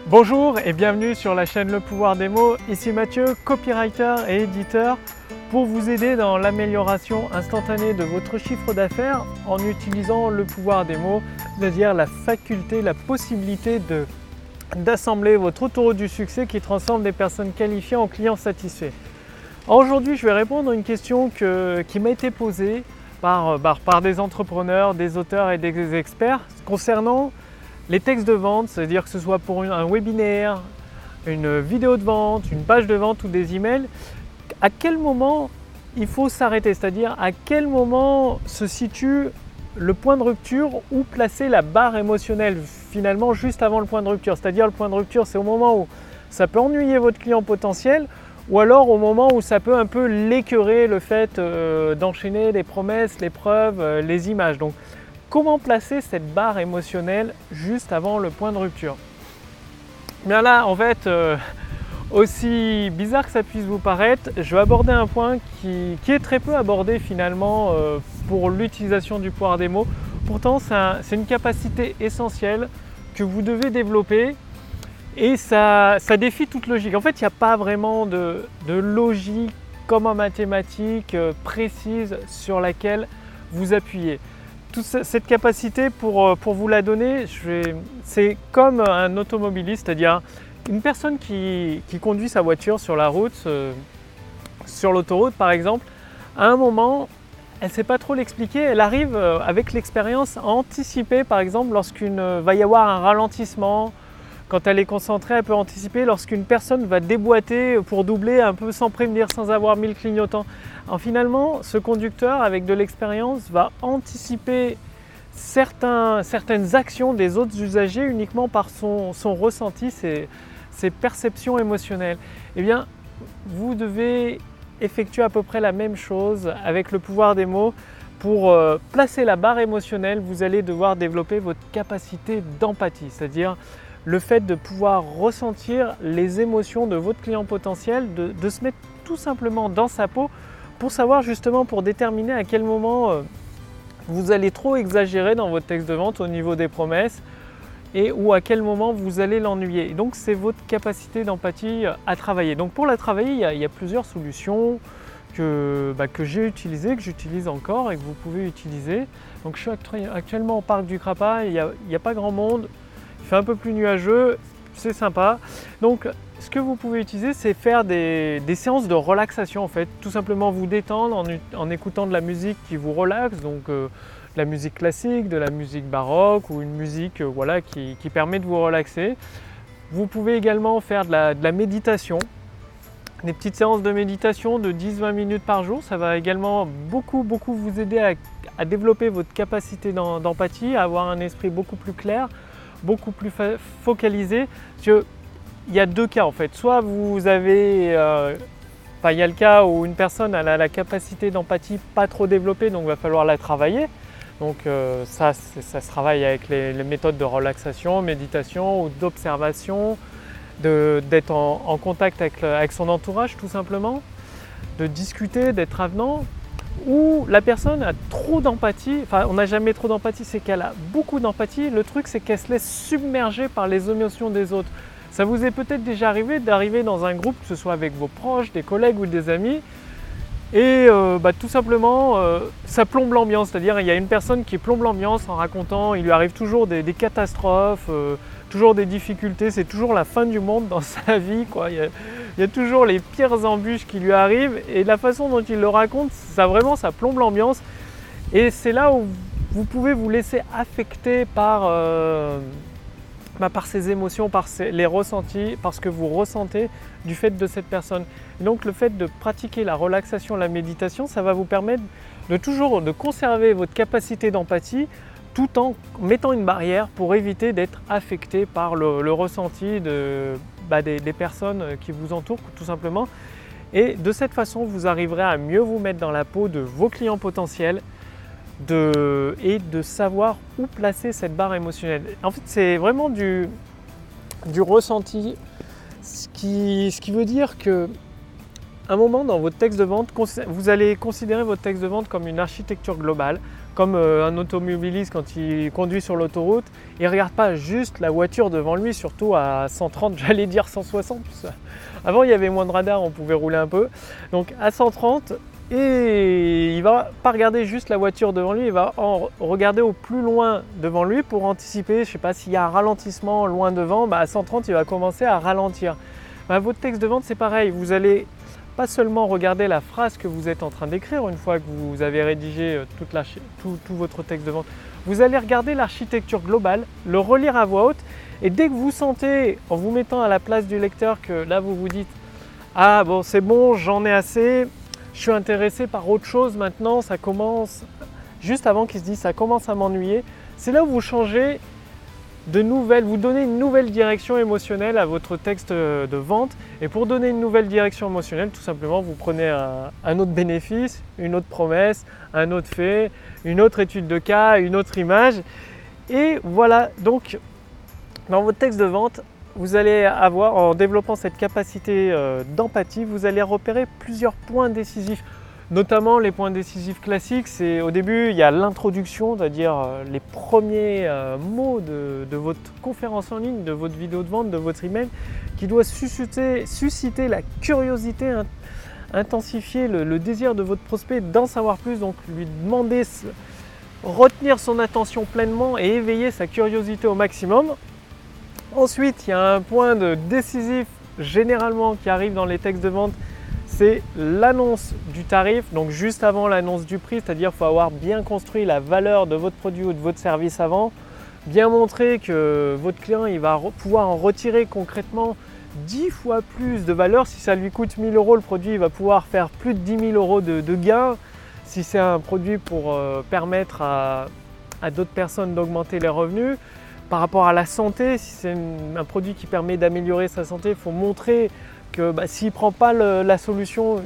Bonjour et bienvenue sur la chaîne Le Pouvoir des mots. Ici Mathieu, copywriter et éditeur, pour vous aider dans l'amélioration instantanée de votre chiffre d'affaires en utilisant le pouvoir des mots, c'est-à-dire la faculté, la possibilité d'assembler votre autoroute du succès qui transforme des personnes qualifiées en clients satisfaits. Aujourd'hui, je vais répondre à une question qui m'a été posée par des entrepreneurs, des auteurs et des experts concernant les textes de vente, c'est-à-dire que ce soit pour un webinaire, une vidéo de vente, une page de vente ou des emails, à quel moment il faut s'arrêter, c'est-à-dire à quel moment se situe le point de rupture ou placer la barre émotionnelle finalement juste avant le point de rupture. C'est-à-dire le point de rupture, c'est au moment où ça peut ennuyer votre client potentiel ou alors au moment où ça peut un peu l'écœurer le fait d'enchaîner les promesses, les preuves, les images. Donc, comment placer cette barre émotionnelle juste avant le point de rupture? Bien là, en fait, aussi bizarre que ça puisse vous paraître, je vais aborder un point qui est très peu abordé finalement pour l'utilisation du pouvoir des mots. Pourtant, c'est une capacité essentielle que vous devez développer et ça défie toute logique. En fait, il n'y a pas vraiment de logique comme en mathématiques précise sur laquelle vous appuyez. Toute cette capacité, pour vous la donner, c'est comme un automobiliste, c'est-à-dire une personne qui conduit sa voiture sur la route, sur l'autoroute par exemple, à un moment, elle ne sait pas trop l'expliquer, elle arrive avec l'expérience à anticiper par exemple lorsqu'il va y avoir un ralentissement. Quand elle est concentrée, elle peut anticiper lorsqu'une personne va déboîter pour doubler un peu sans prévenir, sans avoir mis le clignotant. Alors finalement, ce conducteur avec de l'expérience va anticiper certaines actions des autres usagers uniquement par son ressenti, ses perceptions émotionnelles. Eh bien, vous devez effectuer à peu près la même chose avec le pouvoir des mots. Pour placer la barre émotionnelle, vous allez devoir développer votre capacité d'empathie, c'est-à-dire le fait de pouvoir ressentir les émotions de votre client potentiel, de se mettre tout simplement dans sa peau pour savoir justement, pour déterminer à quel moment vous allez trop exagérer dans votre texte de vente au niveau des promesses et ou à quel moment vous allez l'ennuyer. Donc c'est votre capacité d'empathie à travailler. Donc pour la travailler, il y a plusieurs solutions que j'ai utilisées, que j'utilise encore et que vous pouvez utiliser. Donc je suis actuellement au parc du Crapa, il n'y a pas grand monde. Il fait un peu plus nuageux, c'est sympa. Donc ce que vous pouvez utiliser, c'est faire des séances de relaxation en fait. Tout simplement vous détendre en écoutant de la musique qui vous relaxe, donc de la musique classique, de la musique baroque ou une musique qui permet de vous relaxer. Vous pouvez également faire de la méditation, des petites séances de méditation de 10-20 minutes par jour. Ça va également beaucoup vous aider à développer votre capacité d'empathie, à avoir un esprit beaucoup plus clair, beaucoup plus focalisé. Parce que il y a deux cas en fait. Soit vous avez, il y a le cas où une personne a la capacité d'empathie pas trop développée, donc il va falloir la travailler. Donc ça se travaille avec les méthodes de relaxation, méditation ou d'observation, d'être en contact avec son entourage tout simplement, de discuter, d'être avenant. Ou la personne a trop d'empathie, enfin on n'a jamais trop d'empathie, c'est qu'elle a beaucoup d'empathie. Le truc c'est qu'elle se laisse submerger par les émotions des autres. Ça vous est peut-être déjà arrivé d'arriver dans un groupe, que ce soit avec vos proches, des collègues ou des amis, et tout simplement ça plombe l'ambiance, c'est-à-dire il y a une personne qui plombe l'ambiance en racontant, il lui arrive toujours des catastrophes, toujours des difficultés, c'est toujours la fin du monde dans sa vie, quoi. Il y a toujours les pires embûches qui lui arrivent et la façon dont il le raconte, ça plombe l'ambiance. Et c'est là où vous pouvez vous laisser affecter par ces émotions, par les ressentis, par ce que vous ressentez du fait de cette personne. Et donc le fait de pratiquer la relaxation, la méditation, ça va vous permettre de conserver votre capacité d'empathie tout en mettant une barrière pour éviter d'être affecté par le ressenti des personnes qui vous entourent tout simplement. Et de cette façon, vous arriverez à mieux vous mettre dans la peau de vos clients potentiels et de savoir où placer cette barre émotionnelle. En fait, c'est vraiment du ressenti, ce qui veut dire que un moment dans votre texte de vente, vous allez considérer votre texte de vente comme une architecture globale, comme un automobiliste quand il conduit sur l'autoroute, il ne regarde pas juste la voiture devant lui, surtout à 130, j'allais dire 160. Avant il y avait moins de radars, on pouvait rouler un peu. Donc à 130, et il ne va pas regarder juste la voiture devant lui, il va en regarder au plus loin devant lui pour anticiper. Je ne sais pas s'il y a un ralentissement loin devant, à 130 il va commencer à ralentir. Votre texte de vente c'est pareil, vous allez pas seulement regarder la phrase que vous êtes en train d'écrire une fois que vous avez rédigé tout votre texte de vente. Vous allez regarder l'architecture globale, le relire à voix haute, et dès que vous sentez, en vous mettant à la place du lecteur, que là vous vous dites « Ah bon, c'est bon, j'en ai assez, je suis intéressé par autre chose maintenant, ça commence… » Juste avant qu'il se dise « Ça commence à m'ennuyer », c'est là où vous changez vous donnez une nouvelle direction émotionnelle à votre texte de vente. Et pour donner une nouvelle direction émotionnelle, tout simplement, vous prenez un autre bénéfice, une autre promesse, un autre fait, une autre étude de cas, une autre image. Et voilà, donc dans votre texte de vente, vous allez avoir, en développant cette capacité d'empathie, vous allez repérer plusieurs points décisifs. Notamment les points décisifs classiques, c'est au début il y a l'introduction, c'est-à-dire les premiers mots de votre conférence en ligne, de votre vidéo de vente, de votre email, qui doit susciter la curiosité, intensifier le désir de votre prospect d'en savoir plus, donc lui demander, retenir son attention pleinement et éveiller sa curiosité au maximum. Ensuite, il y a un point décisif généralement qui arrive dans les textes de vente, c'est l'annonce du tarif, donc juste avant l'annonce du prix, c'est-à-dire qu'il faut avoir bien construit la valeur de votre produit ou de votre service avant, bien montrer que votre client il va pouvoir en retirer concrètement 10 fois plus de valeur. Si ça lui coûte 1000 € le produit, il va pouvoir faire plus de 10 000 € de gains. Si c'est un produit pour permettre à d'autres personnes d'augmenter les revenus. Par rapport à la santé, si c'est un produit qui permet d'améliorer sa santé, il faut montrer que s'il ne prend pas la solution,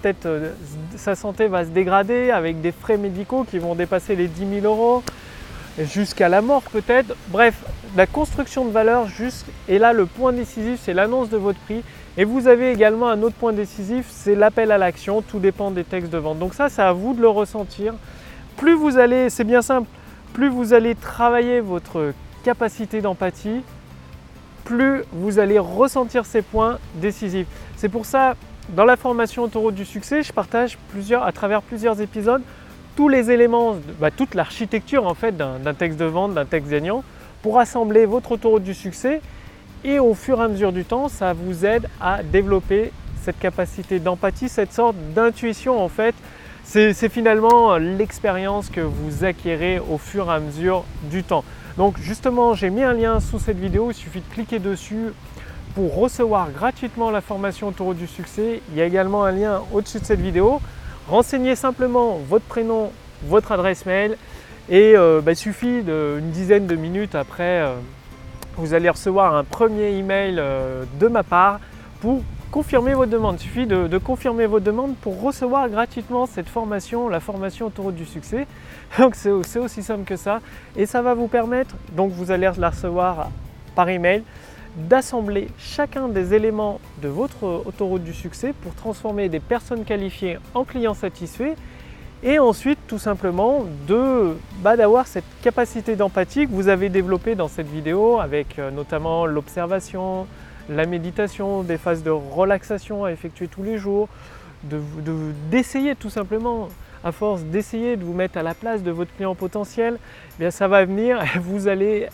sa santé va se dégrader avec des frais médicaux qui vont dépasser les 10 000 € jusqu'à la mort peut-être. Bref, la construction de valeur et là le point décisif, c'est l'annonce de votre prix. Et vous avez également un autre point décisif, c'est l'appel à l'action. Tout dépend des textes de vente. Donc ça, c'est à vous de le ressentir. Plus vous allez, c'est bien simple, plus vous allez travailler votre capacité d'empathie, plus vous allez ressentir ces points décisifs. C'est pour ça, dans la formation Autoroute du succès, je partage à travers plusieurs épisodes tous les éléments, toute l'architecture en fait d'un texte de vente, d'un texte gagnant, pour assembler votre autoroute du succès. Et au fur et à mesure du temps, ça vous aide à développer cette capacité d'empathie, cette sorte d'intuition en fait. C'est finalement l'expérience que vous acquérez au fur et à mesure du temps. Donc justement, j'ai mis un lien sous cette vidéo, il suffit de cliquer dessus pour recevoir gratuitement la formation Autoroute du succès. Il y a également un lien au-dessus de cette vidéo. Renseignez simplement votre prénom, votre adresse mail et il suffit d'une dizaine de minutes après, vous allez recevoir un premier email de ma part pour confirmer votre demande. Il suffit de confirmer votre demande pour recevoir gratuitement cette formation, la formation Autoroute du succès. Donc c'est aussi simple que ça. Et ça va vous permettre, donc vous allez la recevoir par email, d'assembler chacun des éléments de votre autoroute du succès pour transformer des personnes qualifiées en clients satisfaits. Et ensuite, tout simplement, d'avoir cette capacité d'empathie que vous avez développée dans cette vidéo avec notamment l'observation, la méditation, des phases de relaxation à effectuer tous les jours, d'essayer tout simplement, à force d'essayer de vous mettre à la place de votre client potentiel, eh bien ça va venir et vous allez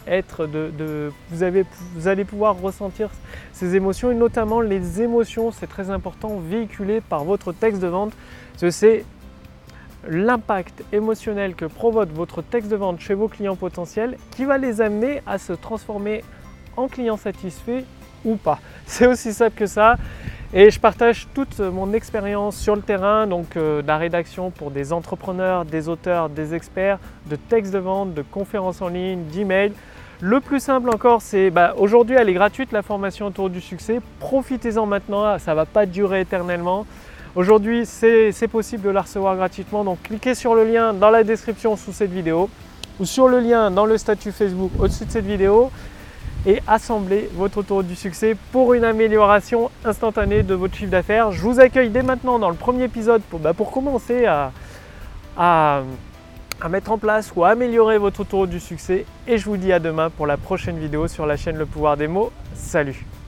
pouvoir ressentir ces émotions et notamment les émotions, c'est très important, véhiculées par votre texte de vente. C'est l'impact émotionnel que provoque votre texte de vente chez vos clients potentiels qui va les amener à se transformer en clients satisfaits ou pas. C'est aussi simple que ça. Et je partage toute mon expérience sur le terrain, donc de la rédaction pour des entrepreneurs, des auteurs, des experts, de textes de vente, de conférences en ligne, d'emails. Le plus simple encore, c'est aujourd'hui elle est gratuite la formation Autour du succès. Profitez-en maintenant, ça ne va pas durer éternellement. Aujourd'hui, c'est possible de la recevoir gratuitement, donc cliquez sur le lien dans la description sous cette vidéo ou sur le lien dans le statut Facebook au-dessus de cette vidéo et assemblez votre autoroute du succès pour une amélioration instantanée de votre chiffre d'affaires. Je vous accueille dès maintenant dans le premier épisode pour commencer à à mettre en place ou à améliorer votre autoroute du succès. Et je vous dis à demain pour la prochaine vidéo sur la chaîne Le Pouvoir des mots. Salut!